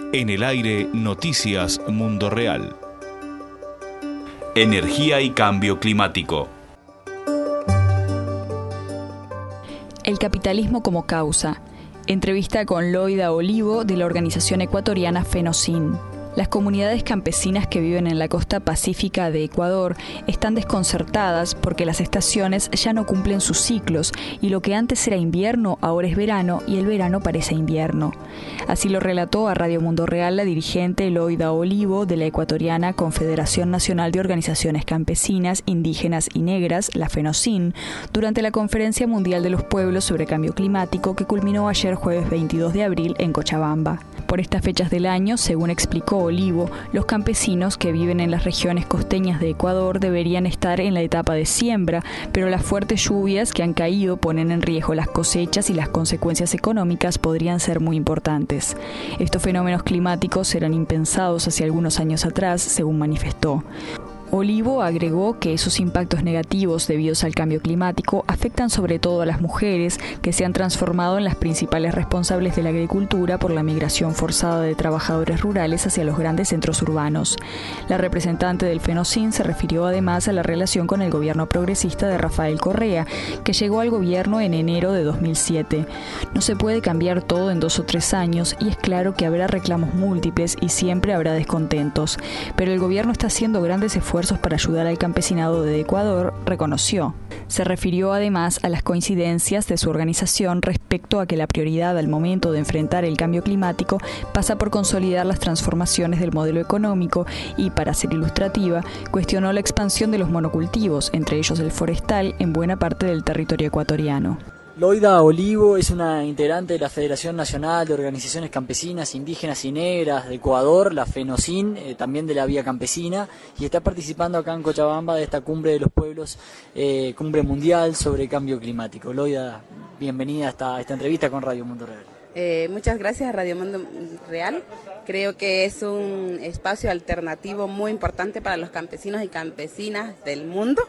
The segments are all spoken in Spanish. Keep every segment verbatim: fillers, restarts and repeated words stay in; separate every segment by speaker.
Speaker 1: En el aire, Noticias Mundo Real. Energía y cambio climático.
Speaker 2: El capitalismo como causa. Entrevista con Loida Olivo de la organización ecuatoriana Fenocin. Las comunidades campesinas que viven en la costa pacífica de Ecuador están desconcertadas porque las estaciones ya no cumplen sus ciclos y lo que antes era invierno ahora es verano y el verano parece invierno. Así lo relató a Radio Mundo Real la dirigente Loida Olivo de la ecuatoriana Confederación Nacional de Organizaciones Campesinas, Indígenas y Negras, la Fenocin, durante la Conferencia Mundial de los Pueblos sobre Cambio Climático que culminó ayer jueves veintidós de abril en Cochabamba. Por estas fechas del año, según explicó Olivo, los campesinos que viven en las regiones costeñas de Ecuador deberían estar en la etapa de siembra, pero las fuertes lluvias que han caído ponen en riesgo las cosechas y las consecuencias económicas podrían ser muy importantes. Estos fenómenos climáticos eran impensados hace algunos años atrás, según manifestó. Olivo agregó que esos impactos negativos debidos al cambio climático afectan sobre todo a las mujeres, que se han transformado en las principales responsables de la agricultura por la migración forzada de trabajadores rurales hacia los grandes centros urbanos. La representante del Fenocin se refirió además a la relación con el gobierno progresista de Rafael Correa, que llegó al gobierno en enero de dos mil siete. No se puede cambiar todo en dos o tres años y es claro que habrá reclamos múltiples y siempre habrá descontentos, pero el gobierno está haciendo grandes esfuerzos para ayudar al campesinado de Ecuador, reconoció. Se refirió además a las coincidencias de su organización respecto a que la prioridad al momento de enfrentar el cambio climático pasa por consolidar las transformaciones del modelo económico y, para ser ilustrativa, cuestionó la expansión de los monocultivos, entre ellos el forestal, en buena parte del territorio ecuatoriano.
Speaker 3: Loida Olivo es una integrante de la Federación Nacional de Organizaciones Campesinas, Indígenas y Negras de Ecuador, la Fenocin, eh, también de la Vía Campesina, y está participando acá en Cochabamba de esta cumbre de los pueblos, eh, cumbre mundial sobre cambio climático. Loida, bienvenida a esta, a esta entrevista con Radio Mundo Real.
Speaker 4: Eh, muchas gracias a Radio Mundo Real. Creo que es un espacio alternativo muy importante para los campesinos y campesinas del mundo,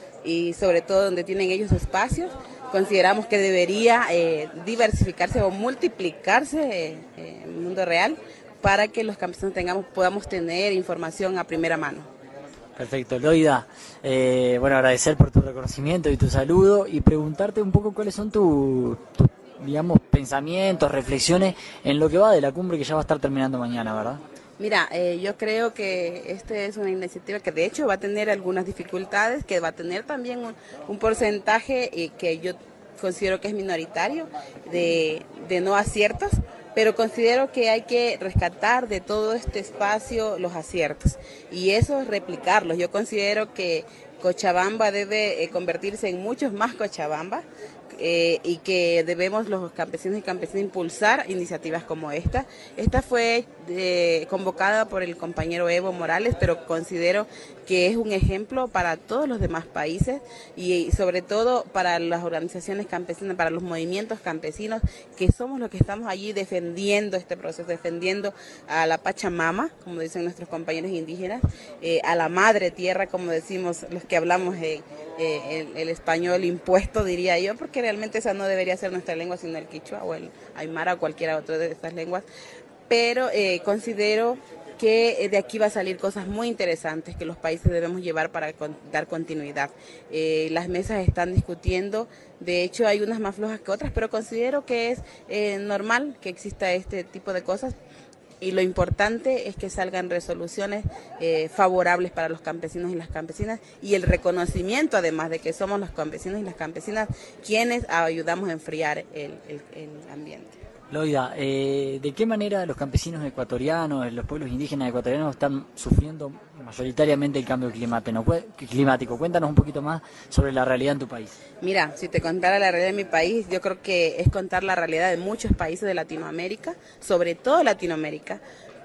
Speaker 4: y sobre todo donde tienen ellos espacios. Consideramos que debería eh, diversificarse o multiplicarse eh, eh, en el mundo real para que los campesinos tengamos, podamos tener información a primera mano.
Speaker 3: Perfecto, Loida. Eh, bueno, agradecer por tu reconocimiento y tu saludo y preguntarte un poco cuáles son tus, tu, digamos, pensamientos, reflexiones en lo que va de la cumbre que ya va a estar terminando mañana, ¿verdad?
Speaker 4: Mira, eh, yo creo que esta es una iniciativa que de hecho va a tener algunas dificultades, que va a tener también un, un porcentaje eh, que yo considero que es minoritario de, de no aciertos, pero considero que hay que rescatar de todo este espacio los aciertos y eso es replicarlos. Yo considero que Cochabamba debe eh, convertirse en muchos más Cochabamba. Eh, y que debemos los campesinos y campesinas impulsar iniciativas como esta. Esta fue eh, convocada por el compañero Evo Morales, pero considero que es un ejemplo para todos los demás países y, y sobre todo para las organizaciones campesinas, para los movimientos campesinos, que somos los que estamos allí defendiendo este proceso, defendiendo a la Pachamama, como dicen nuestros compañeros indígenas, eh, a la madre tierra, como decimos los que hablamos en eh, el, el español impuesto, diría yo, porque realmente esa no debería ser nuestra lengua, sino el quichua o el aymara o cualquiera otra de estas lenguas, pero eh, considero que de aquí va a salir cosas muy interesantes que los países debemos llevar para con, dar continuidad. Eh, las mesas están discutiendo, de hecho hay unas más flojas que otras, pero considero que es eh, normal que exista este tipo de cosas. Y lo importante es que salgan resoluciones eh, favorables para los campesinos y las campesinas y el reconocimiento además de que somos los campesinos y las campesinas quienes ayudamos a enfriar el, el, el ambiente.
Speaker 3: Loida, eh, ¿de qué manera los campesinos ecuatorianos, los pueblos indígenas ecuatorianos están sufriendo mayoritariamente el cambio climático? Cuéntanos un poquito más sobre la realidad en tu país.
Speaker 4: Mira, si te contara la realidad de mi país, yo creo que es contar la realidad de muchos países de Latinoamérica, sobre todo Latinoamérica,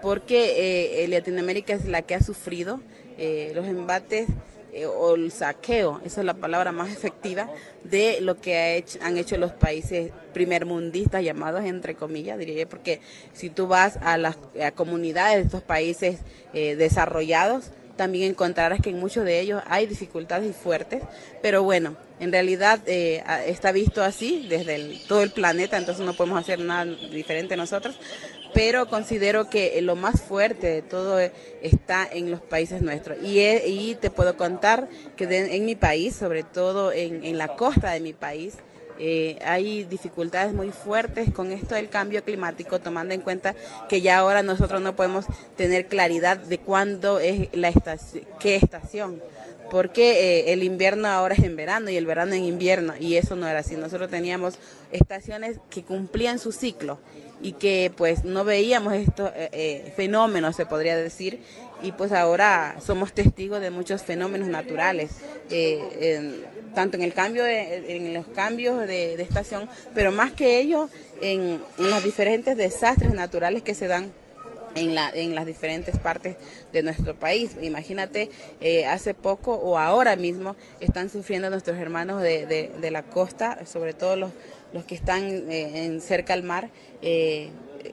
Speaker 4: porque eh, Latinoamérica es la que ha sufrido eh, los embates eh, o el saqueo, esa es la palabra más efectiva, de lo que ha hecho, han hecho los países primermundistas, llamados entre comillas, diría yo, porque si tú vas a las a comunidades de estos países eh, desarrollados, también encontrarás que en muchos de ellos hay dificultades fuertes, pero bueno, en realidad eh, está visto así desde el, todo el planeta, entonces no podemos hacer nada diferente nosotros, pero considero que lo más fuerte de todo está en los países nuestros. Y, he, y te puedo contar que de, en mi país, sobre todo en, en la costa de mi país, Eh, hay dificultades muy fuertes con esto del cambio climático, tomando en cuenta que ya ahora nosotros no podemos tener claridad de cuándo es la estación, qué estación, porque eh, el invierno ahora es en verano y el verano en invierno, y eso no era así. Nosotros teníamos estaciones que cumplían su ciclo y que pues no veíamos estos eh, eh, fenómenos, se podría decir, y pues ahora somos testigos de muchos fenómenos naturales, eh, en, tanto en el cambio de, en los cambios de, de estación, pero más que ello en, en los diferentes desastres naturales que se dan en, la, en las diferentes partes de nuestro país. Imagínate, eh, hace poco o ahora mismo están sufriendo nuestros hermanos de, de, de la costa, sobre todo los, los que están eh, en cerca al mar, eh,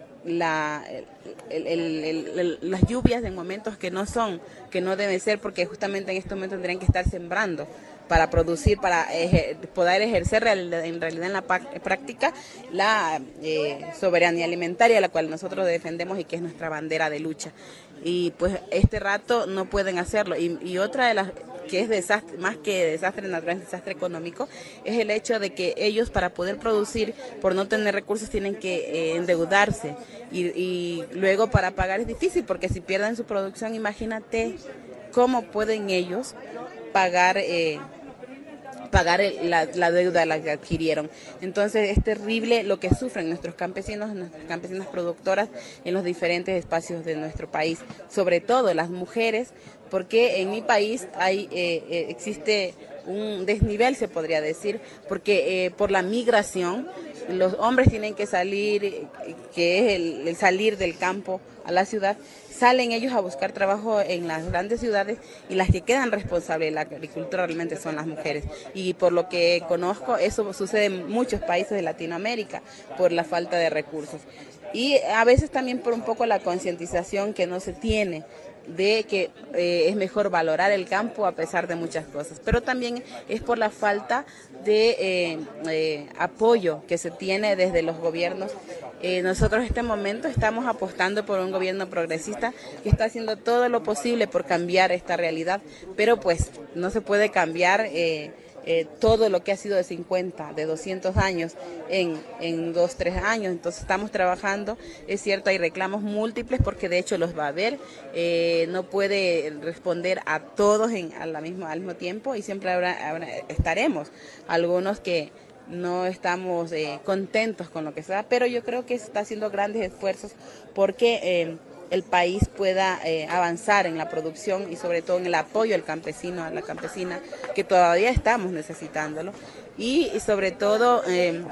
Speaker 4: la, el, el, el, el, las lluvias en momentos que no son, que no deben ser, porque justamente en estos momentos tendrían que estar sembrando para producir, para ejer, poder ejercer real, en realidad en la práctica la eh, soberanía alimentaria, la cual nosotros defendemos y que es nuestra bandera de lucha. Y pues este rato no pueden hacerlo. Y, y otra de las que es desastre, más que desastre natural, es desastre económico, es el hecho de que ellos, para poder producir, por no tener recursos, tienen que eh, endeudarse. Y, y luego para pagar es difícil, porque si pierden su producción, imagínate cómo pueden ellos pagar eh, pagar el, la, la deuda la que adquirieron. Entonces es terrible lo que sufren nuestros campesinos, nuestras campesinas productoras en los diferentes espacios de nuestro país, sobre todo las mujeres, porque en mi país hay eh, eh, existe un desnivel, se podría decir, porque eh, por la migración los hombres tienen que salir, que es el, el salir del campo a la ciudad, salen ellos a buscar trabajo en las grandes ciudades, y las que quedan responsables de la agricultura realmente son las mujeres. Y por lo que conozco, eso sucede en muchos países de Latinoamérica por la falta de recursos. Y a veces también por un poco la concientización que no se tiene de que eh, es mejor valorar el campo a pesar de muchas cosas, pero también es por la falta de eh, eh, apoyo que se tiene desde los gobiernos. Eh, nosotros en este momento estamos apostando por un gobierno progresista que está haciendo todo lo posible por cambiar esta realidad, pero pues no se puede cambiar eh, Eh, todo lo que ha sido de cincuenta, de doscientos años en, en dos, tres años. Entonces estamos trabajando, es cierto, hay reclamos múltiples porque de hecho los va a haber, eh, no puede responder a todos en, a la misma, al mismo tiempo, y siempre habrá, habrá, estaremos algunos que no estamos eh, contentos con lo que se da, pero yo creo que se está haciendo grandes esfuerzos porque eh, el país pueda eh, avanzar en la producción y sobre todo en el apoyo al campesino, a la campesina, que todavía estamos necesitándolo. Y, y sobre todo, eh,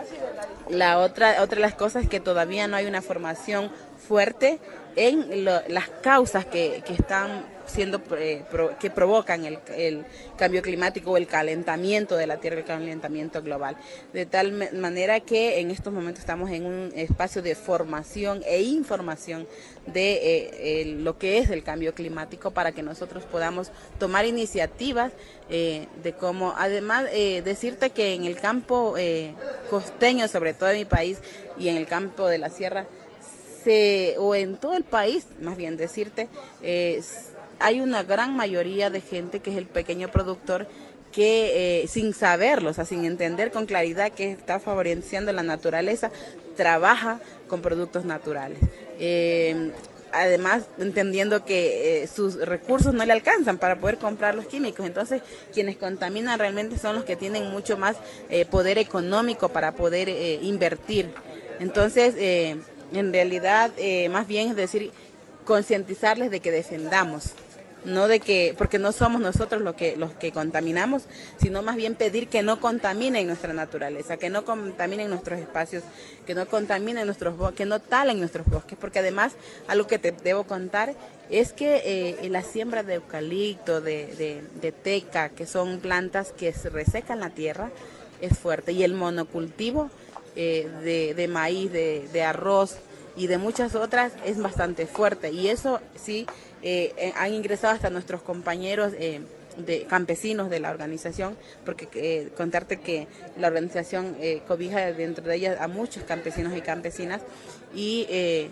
Speaker 4: la otra, otra de las cosas es que todavía no hay una formación fuerte en lo, las causas que, que están siendo eh, pro, que provocan el, el cambio climático o el calentamiento de la Tierra, el calentamiento global. De tal manera que en estos momentos estamos en un espacio de formación e información de eh, eh, lo que es el cambio climático, para que nosotros podamos tomar iniciativas eh, de cómo, además eh, decirte que en el campo eh, costeño, sobre todo en mi país, y en el campo de la sierra, se, o en todo el país, más bien decirte, eh, hay una gran mayoría de gente que es el pequeño productor que eh, sin saberlo, o sea, sin entender con claridad que está favoreciendo la naturaleza, trabaja con productos naturales. Eh, además, entendiendo que eh, sus recursos no le alcanzan para poder comprar los químicos. Entonces, quienes contaminan realmente son los que tienen mucho más eh, poder económico para poder eh, invertir. Entonces, eh, en realidad, eh, más bien es decir, concientizarles de que defendamos, no de que, porque no somos nosotros los que los que contaminamos, sino más bien pedir que no contaminen nuestra naturaleza, que no contaminen nuestros espacios, que no contaminen nuestros bosques, que no talen nuestros bosques, porque además algo que te debo contar es que eh, la siembra de eucalipto, de, de, de teca, que son plantas que se resecan la tierra, es fuerte, y el monocultivo eh, de, de maíz, de, de arroz y de muchas otras es bastante fuerte, y eso sí eh, eh, han ingresado hasta nuestros compañeros eh, de campesinos de la organización, porque eh, contarte que la organización eh, cobija dentro de ella a muchos campesinos y campesinas, y eh,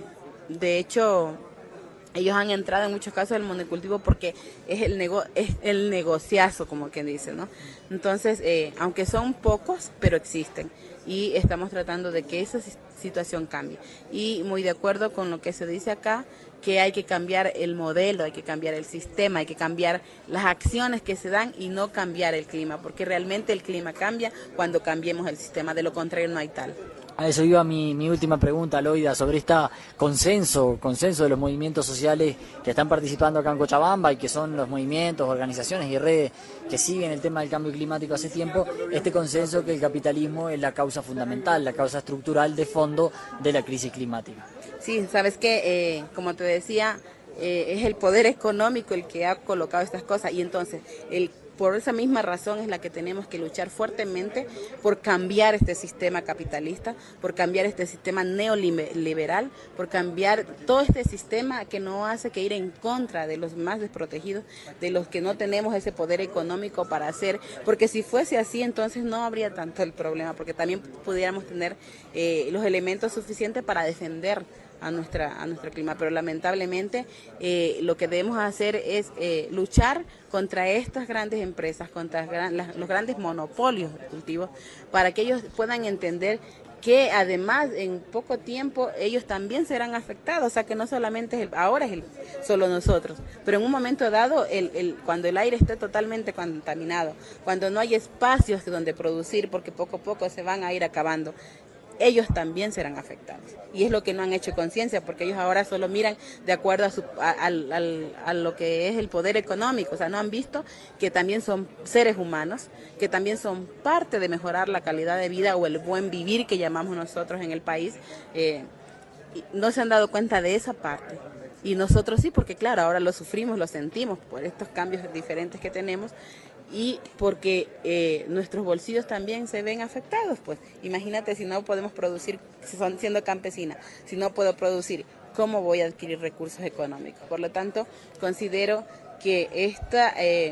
Speaker 4: de hecho, ellos han entrado en muchos casos al monocultivo porque es el nego es el negociazo, como quien dice, ¿no? Entonces, eh, aunque son pocos, pero existen. Y estamos tratando de que esa situación cambie. Y muy de acuerdo con lo que se dice acá, que hay que cambiar el modelo, hay que cambiar el sistema, hay que cambiar las acciones que se dan y no cambiar el clima, porque realmente el clima cambia cuando cambiemos el sistema, de lo contrario no hay tal.
Speaker 3: A eso iba mi, mi última pregunta, Loida, sobre este consenso, consenso de los movimientos sociales que están participando acá en Cochabamba y que son los movimientos, organizaciones y redes que siguen el tema del cambio climático hace tiempo, este consenso que el capitalismo es la causa fundamental, la causa estructural de fondo de la crisis climática.
Speaker 4: Sí, sabes que, eh, como te decía, eh, es el poder económico el que ha colocado estas cosas y entonces el por esa misma razón es la que tenemos que luchar fuertemente por cambiar este sistema capitalista, por cambiar este sistema neoliberal, por cambiar todo este sistema que no hace que ir en contra de los más desprotegidos, de los que no tenemos ese poder económico para hacer, porque si fuese así entonces no habría tanto el problema, porque también pudiéramos tener eh, los elementos suficientes para defender a nuestra a nuestro clima, pero lamentablemente eh, lo que debemos hacer es eh, luchar contra estas grandes empresas, contra gran, las, los grandes monopolios de cultivos, para que ellos puedan entender que además en poco tiempo ellos también serán afectados, o sea que no solamente es el, ahora es el, solo nosotros, pero en un momento dado, el, el, cuando el aire esté totalmente contaminado, cuando no hay espacios donde producir, porque poco a poco se van a ir acabando, ellos también serán afectados. Y es lo que no han hecho conciencia, porque ellos ahora solo miran de acuerdo a, su, a, a, a, a lo que es el poder económico. O sea, no han visto que también son seres humanos, que también son parte de mejorar la calidad de vida o el buen vivir que llamamos nosotros en el país. Eh, no se han dado cuenta de esa parte. Y nosotros sí, porque claro, ahora lo sufrimos, lo sentimos por estos cambios diferentes que tenemos. Y porque eh, nuestros bolsillos también se ven afectados, pues imagínate si no podemos producir, si son, siendo campesina, si no puedo producir, ¿cómo voy a adquirir recursos económicos? Por lo tanto, considero que esta, eh,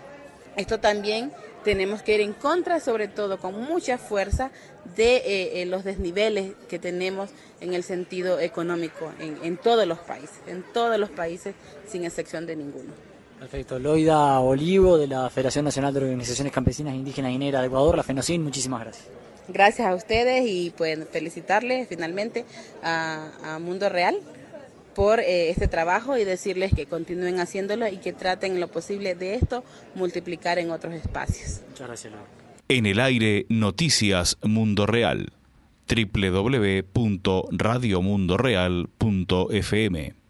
Speaker 4: esto también tenemos que ir en contra, sobre todo con mucha fuerza, de eh, eh, los desniveles que tenemos en el sentido económico en, en todos los países, en todos los países, sin excepción de ninguno.
Speaker 3: Perfecto. Loida Olivo, de la Federación Nacional de Organizaciones Campesinas, Indígenas y Negras de Ecuador, la FENOCIN, muchísimas gracias.
Speaker 4: Gracias a ustedes y pues felicitarles finalmente a, a Mundo Real por eh, este trabajo y decirles que continúen haciéndolo y que traten lo posible de esto multiplicar en otros espacios.
Speaker 3: Muchas gracias, Loida.
Speaker 1: En el aire, Noticias Mundo Real. doble u doble u doble u punto radio mundo real punto f m